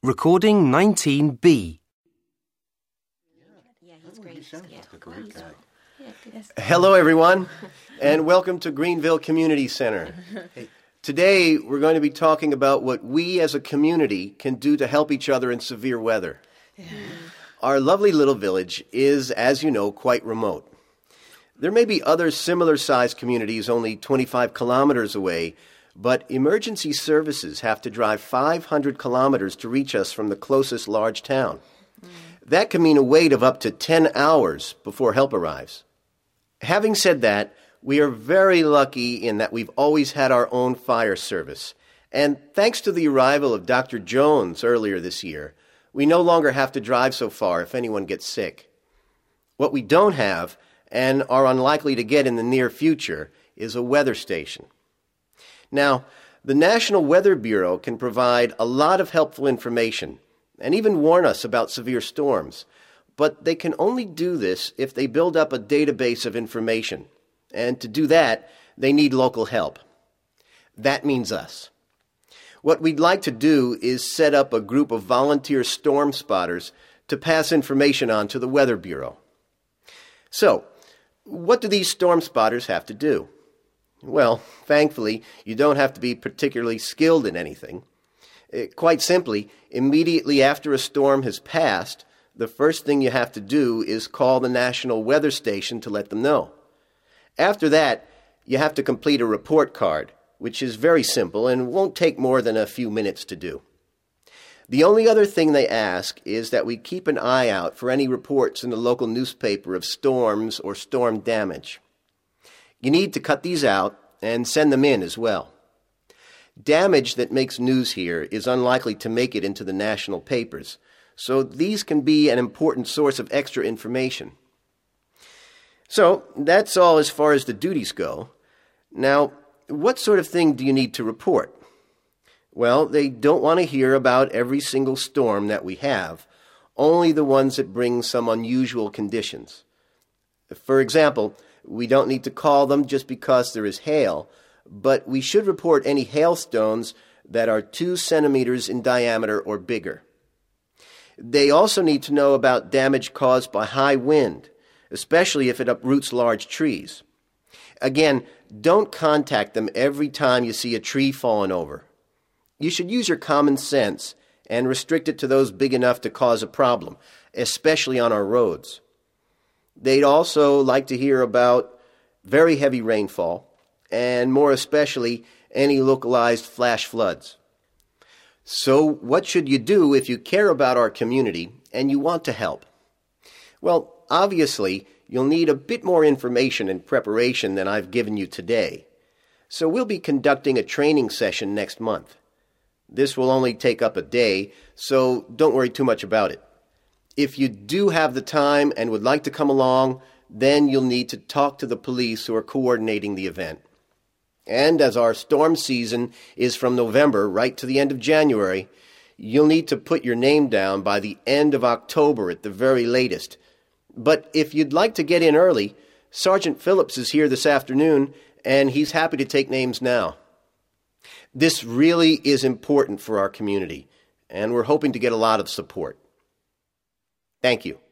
Recording 19B. Hello, everyone, and welcome to Greenville Community Center. Today, we're going to be talking about what we as a community can do to help each other in severe weather. Our lovely little village is, as you know, quite remote. There may be other similar-sized communities only 25 kilometers away, but emergency services have to drive 500 kilometers to reach us from the closest large town. That can mean a wait of up to 10 hours before help arrives. Having said that, we are very lucky in that we've always had our own fire service. And thanks to the arrival of Dr. Jones earlier this year, we no longer have to drive so far if anyone gets sick. What we don't have, and are unlikely to get in the near future, is a weather station. Now, the National Weather Bureau can provide a lot of helpful information and even warn us about severe storms, but they can only do this if they build up a database of information. And to do that, they need local help. That means us. What we'd like to do is set up a group of volunteer storm spotters to pass information on to the Weather Bureau. So, what do these storm spotters have to do? Well, thankfully, you don't have to be particularly skilled in anything. Quite simply, immediately after a storm has passed, the first thing you have to do is call the National Weather Station to let them know. After that, you have to complete a report card, which is very simple and won't take more than a few minutes to do. The only other thing they ask is that we keep an eye out for any reports in the local newspaper of storms or storm damage. You need to cut these out and send them in as well. Damage that makes news here is unlikely to make it into the national papers, so these can be an important source of extra information. So, that's all as far as the duties go. Now, what sort of thing do you need to report? Well, they don't want to hear about every single storm that we have, only the ones that bring some unusual conditions. For example, we don't need to call them just because there is hail, but we should report any hailstones that are 2 centimeters in diameter or bigger. They also need to know about damage caused by high wind, especially if it uproots large trees. Again, don't contact them every time you see a tree falling over. You should use your common sense and restrict it to those big enough to cause a problem, especially on our roads. They'd also like to hear about very heavy rainfall, and more especially any localized flash floods. So what should you do if you care about our community and you want to help? Well, obviously, you'll need a bit more information and preparation than I've given you today. So we'll be conducting a training session next month. This will only take up a day, so don't worry too much about it. If you do have the time and would like to come along, then you'll need to talk to the police who are coordinating the event. And as our storm season is from November right to the end of January, you'll need to put your name down by the end of October at the very latest. But if you'd like to get in early, Sergeant Phillips is here this afternoon, and he's happy to take names now. This really is important for our community, and we're hoping to get a lot of support. Thank you.